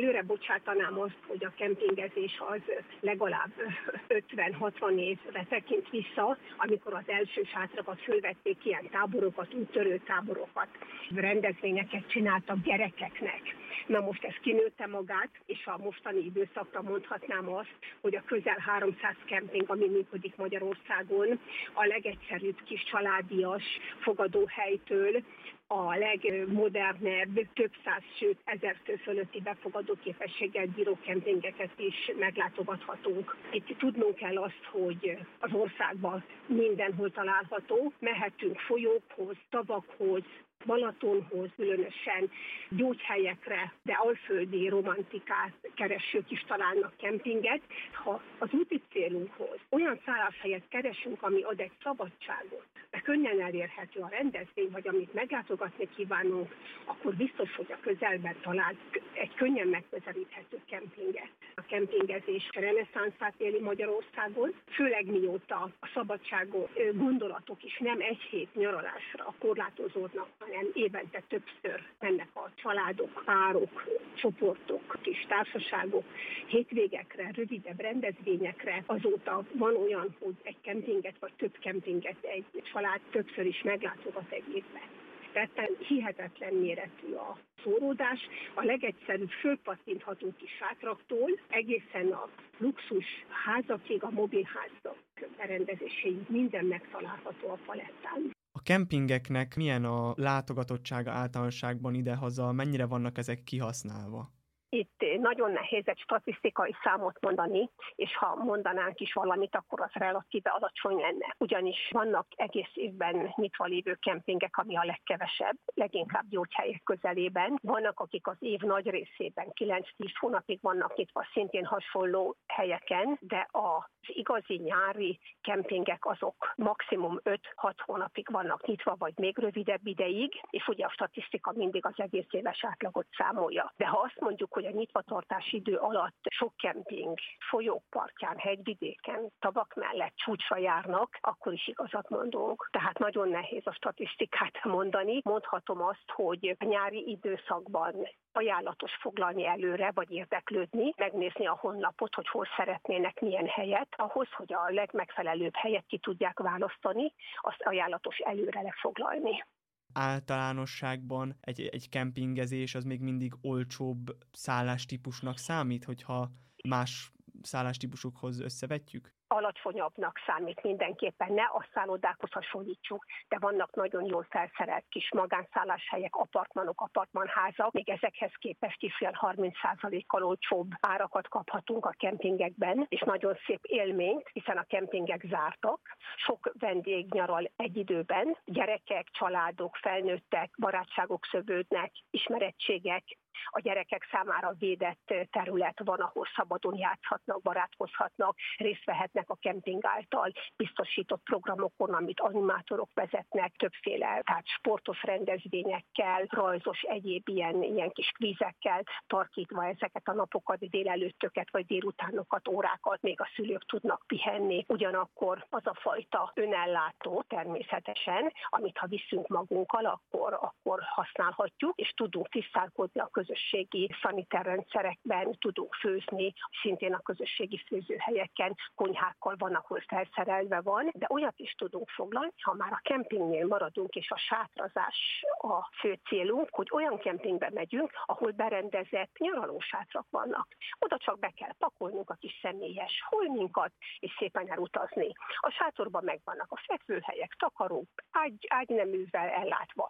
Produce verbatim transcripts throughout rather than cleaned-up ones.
előre bocsátanám azt, hogy a kempingezés az legalább ötven-hatvan évre tekint vissza, amikor az első sátrakat fölvették, ilyen táborokat, úttörő táborokat, rendezvényeket csináltak gyerekeknek. Na most ez kinőtte magát, és a mostani időszakra mondhatnám azt, hogy a közel háromszáz kemping, ami működik Magyarországon, a legegyszerűbb kis családias fogadóhelytől a legmodernebb, több száz, sőt ezer fő fölötti befogadó képességgel bíró kempingeket is meglátogathatunk. Itt tudnunk kell azt, hogy az országban mindenhol található, mehetünk folyókhoz, tavakhoz, Balatonhoz, különösen gyógyhelyekre, de alföldi romantikát keresők is találnak kempinget. Ha az úti célunkhoz olyan szálláshelyet keresünk, ami ad egy szabadságot, de könnyen elérhető a rendezvény, vagy amit meglátogatni kívánunk, akkor biztos, hogy a közelben talált egy könnyen megközelíthető kempinget. A kempingezés reneszánszát éli Magyarországon, főleg mióta a szabadságos gondolatok is nem egy hét nyaralásra korlátozódnak, hanem évente többször mennek a családok, párok, csoportok, kis társaságok, hétvégekre, rövidebb rendezvényekre. Azóta van olyan, hogy egy kempinget vagy több kempinget egy család többször is meglátogat egy évben. Tehát hihetetlen méretű a szóródás, a legegyszerűbb fölpattintható kis sátraktól egészen a luxus házakig, a mobilházak berendezéséig minden megtalálható a palettán. A kempingeknek milyen a látogatottsága általánosságban idehaza, mennyire vannak ezek kihasználva? Itt nagyon nehéz egy statisztikai számot mondani, és ha mondanánk is valamit, akkor az relatíve alacsony lenne. Ugyanis vannak egész évben nyitva lévő kempingek, ami a legkevesebb, leginkább gyógyhelyek közelében. Vannak, akik az év nagy részében kilenc-tíz hónapig vannak nyitva, szintén hasonló helyeken, de az igazi nyári kempingek azok maximum öt-hat hónapig vannak nyitva, vagy még rövidebb ideig, és ugye a statisztika mindig az egész éves átlagot számolja. De ha azt mondjuk, hogy a nyitvatartási idő alatt sok kemping folyók partján, hegyvidéken, tavak mellett csúcsra járnak, akkor is igazat mondunk. Tehát nagyon nehéz a statisztikát mondani. Mondhatom azt, hogy a nyári időszakban ajánlatos foglalni előre, vagy érdeklődni, megnézni a honlapot, hogy hol szeretnének milyen helyet. Ahhoz, hogy a legmegfelelőbb helyet ki tudják választani, azt ajánlatos előre lefoglalni. Általánosságban egy, egy kempingezés az még mindig olcsóbb szállástípusnak számít, hogyha más szállástípusokhoz összevetjük? Alacsonyabbnak számít mindenképpen, ne a szállodákhoz hasonlítsuk, de vannak nagyon jól felszerelt kis magánszálláshelyek, apartmanok, apartmanházak, még ezekhez képest is olyan harminc százalékkal olcsóbb árakat kaphatunk a kempingekben, és nagyon szép élményt, hiszen a kempingek zártak, sok vendég nyaral egy időben, gyerekek, családok, felnőttek, barátságok szövődnek, ismerettségek, a gyerekek számára védett terület van, ahol szabadon játszhatnak, barátkozhatnak, részt vehetnek a kemping által biztosított programokon, amit animátorok vezetnek, többféle, tehát sportos rendezvényekkel, rajzos egyéb ilyen, ilyen kis kvízekkel tarkítva ezeket a napokat, délelőttöket vagy délutánokat, órákat, még a szülők tudnak pihenni. Ugyanakkor az a fajta önellátó természetesen, amit ha viszünk magunkkal, akkor, akkor használhatjuk, és tudunk tisztálkodni a közösségi szaniterrendszerekben, tudunk főzni, szintén a közösségi főzőhelyeken, konyhákkal van, ahol felszerelve van, de olyat is tudunk foglalni, ha már a kempingnél maradunk, és a sátrazás a fő célunk, hogy olyan kempingbe megyünk, ahol berendezett nyaralósátrak vannak. Oda csak be kell pakolnunk a kis személyes holminkat, és szépen elutazni. A sátorban megvannak a fekvőhelyek, takarók, ágy, ágyneművel ellátva,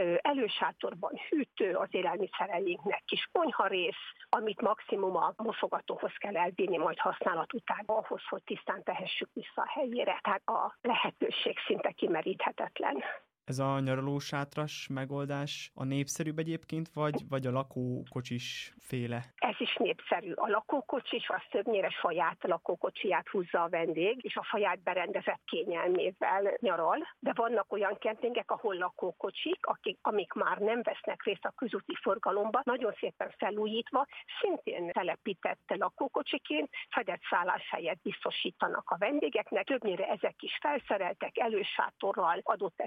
elősátorban hűtő, az élelmiszereinknek kis konyharész, amit maximum a mosogatóhoz kell elvinni, majd használat után, ahhoz, hogy tisztán tehessük vissza a helyére. Tehát a lehetőség szinte kimeríthetetlen. Ez a nyaralósátras megoldás a népszerűbb egyébként, vagy, vagy a lakókocsis féle? Ez is népszerű. A lakókocsis az többnyire saját lakókocsiját húzza a vendég, és a saját berendezett kényelmével nyaral, de vannak olyan kempingek, ahol lakókocsik, akik, amik már nem vesznek részt a közúti forgalomba, nagyon szépen felújítva, szintén telepített lakókocsiként fedett szálláshelyet biztosítanak a vendégeknek. Többnyire ezek is felszereltek, elősátorral, adott esetben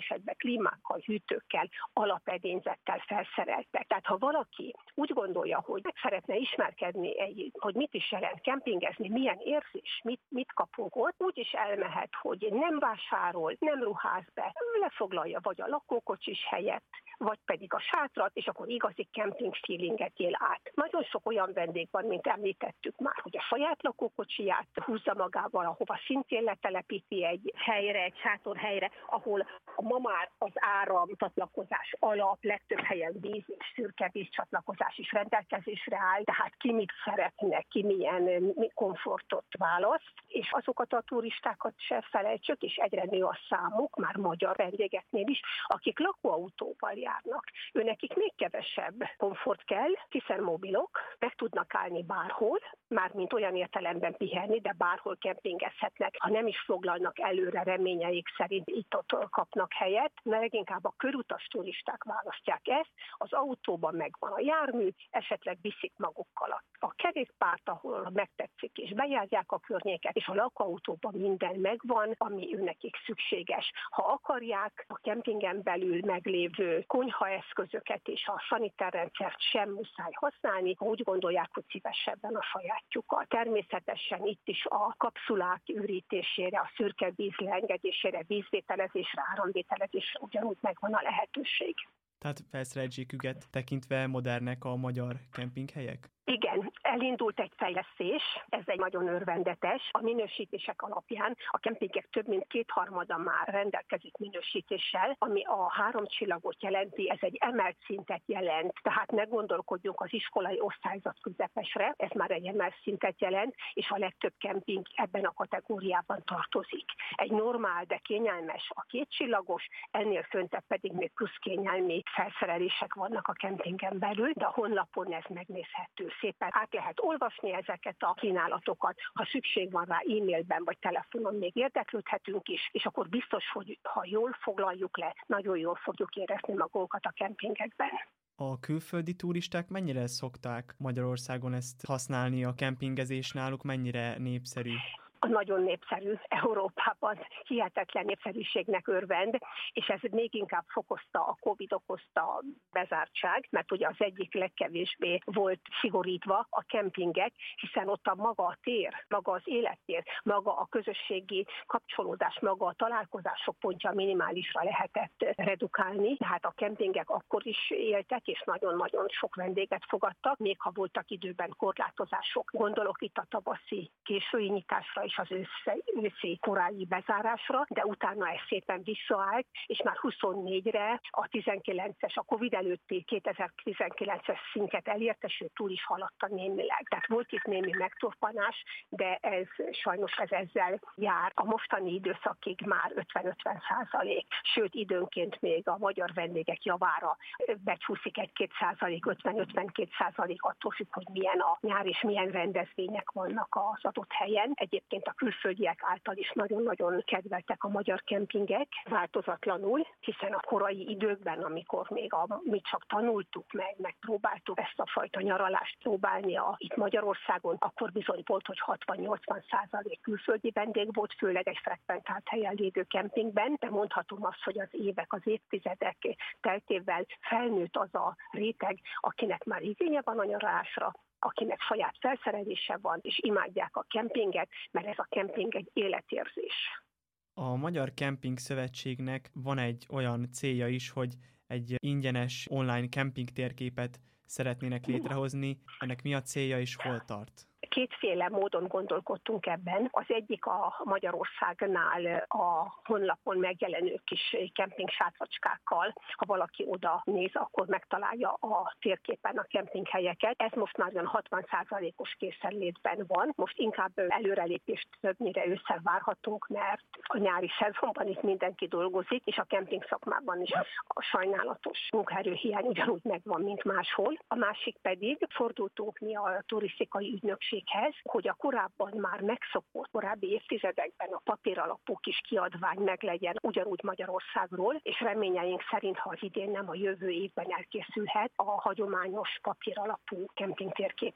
klímákkal, hűtőkkel, alapedényzettel felszereltek. Tehát ha valaki úgy gondolja, hogy meg szeretne ismerkedni, egy, hogy mit is jelent kempingezni, milyen érzés, mit, mit kapunk ott, úgy is elmehet, hogy nem vásárol, nem ruház be, lefoglalja vagy a lakókocsis helyet, vagy pedig a sátrat, és akkor igazi camping feelinget él át. Nagyon sok olyan vendég van, mint említettük már, hogy a saját lakókocsiját húzza magával, ahova szintén letelepíti egy helyre, egy sátorhelyre, ahol ma már az áramcsatlakozás alap, legtöbb helyen víz és szürke vízcsatlakozás is rendelkezésre áll, tehát ki mit szeretne, ki milyen komfortot választ, és azokat a turistákat se felejtsük, és egyre nő a számuk, már magyar vendégeknél is, akik lakóautóval járnak. Őnekik még kevesebb komfort kell, hiszen mobilok, meg tudnak állni bárhol, mármint olyan értelemben pihenni, de bárhol kempingezhetnek, ha nem is foglalnak előre reményeik szerint itt-ott kapnak helyet, mert leginkább a körutas turisták választják ezt, az autóban megvan a jármű, esetleg viszik magukkal a, a kerékpárt, ahol megtetszik és bejárják a környéket, és a lakóautóban minden megvan, ami őnekik szükséges. Ha akarják, a kempingen belül meglévő konyhaeszközöket és a szanitárrendszert sem muszáj használni, ha úgy gondolják, hogy szívesebben a sajátjukat. Természetesen itt is a kapszulák ürítésére, a szürke víz leengedésére, vízvételezésre, áramvételezésre ugyanúgy megvan a lehetőség. Tehát felszereltségüket tekintve modernek a magyar kempinghelyek? Igen, elindult egy fejlesztés, ez egy nagyon örvendetes. A minősítések alapján a kempingek több mint kétharmada már rendelkezik minősítéssel, ami a három csillagot jelenti, ez egy emelt szintet jelent, tehát ne gondolkodjunk az iskolai osztályzat közepesre, ez már egy emelt szintet jelent, és a legtöbb kemping ebben a kategóriában tartozik. Egy normál, de kényelmes a két csillagos, ennél föntebb pedig még plusz kényelmi felszerelések vannak a kempingen belül, de a honlapon ez megnézhető. Szépen át lehet olvasni ezeket a kínálatokat, ha szükség van rá e-mailben vagy telefonon még érdeklődhetünk is, és akkor biztos, hogy ha jól foglaljuk le, nagyon jól fogjuk érezni magunkat a kempingekben. A külföldi turisták mennyire szokták Magyarországon ezt használni, a kempingezés náluk mennyire népszerű? Nagyon népszerű Európában, hihetetlen népszerűségnek örvend, és ez még inkább fokozta a Covid okozta bezártság, mert ugye az egyik legkevésbé volt szigorítva a kempingek, hiszen ott a maga a tér, maga az élettér, maga a közösségi kapcsolódás, maga a találkozások pontja minimálisra lehetett redukálni, tehát a kempingek akkor is éltek, és nagyon-nagyon sok vendéget fogadtak, még ha voltak időben korlátozások. Gondolok itt a tavaszi késői nyitásra és az őszi, őszi korai bezárásra, de utána ez szépen visszaállt, és már huszonnégyre a tizenkilences, a Covid előtti kétezer-tizenkilences szintet elérte, sőt túl is haladta némileg. Tehát volt itt némi megtorpanás, de ez sajnos ez ezzel jár. A mostani időszakig már ötven-ötven százalék, sőt időnként még a magyar vendégek javára becsúszik egy-két százalék, ötven-ötvenkét százalék, attól függ, hogy milyen a nyár és milyen rendezvények vannak az adott helyen. Egyébként a külföldiek által is nagyon-nagyon kedveltek a magyar kempingek, változatlanul, hiszen a korai időkben, amikor még a, mi csak tanultuk meg, megpróbáltuk ezt a fajta nyaralást próbálni a, itt Magyarországon, akkor bizony volt, hogy hatvan-nyolcvan százalék külföldi vendég volt, főleg egy frekventált helyen lévő kempingben, de mondhatom azt, hogy az évek, az évtizedek teltével felnőtt az a réteg, akinek már igénye van a nyaralásra, akinek saját felszerelése van, és imádják a kempinget, mert ez a kemping egy életérzés. A Magyar Kemping Szövetségnek van egy olyan célja is, hogy egy ingyenes online kemping térképet szeretnének létrehozni. Ennek mi a célja és hol tart? Kétféle módon gondolkodtunk ebben. Az egyik a Magyarországnál a honlapon megjelenő kis kemping sátracskákkal. Ha valaki oda néz, akkor megtalálja a térképen a kempinghelyeket. Ez most már olyan hatvan százalékos készenlétben van. Most inkább előrelépést többnyire ősszel várhatunk, mert a nyári szezonban itt mindenki dolgozik, és a kemping szakmában is a sajnálatos munkaerőhiány ugyanúgy megvan, mint máshol. A másik pedig fordultunk mi a turisztikai ügynökség, hogy a korábban már megszokott korábbi évtizedekben a papíralapú kis kiadvány meglegyen ugyanúgy Magyarországról, és reményeink szerint, ha az idén nem, a jövő évben elkészülhet a hagyományos papíralapú kempingtérkép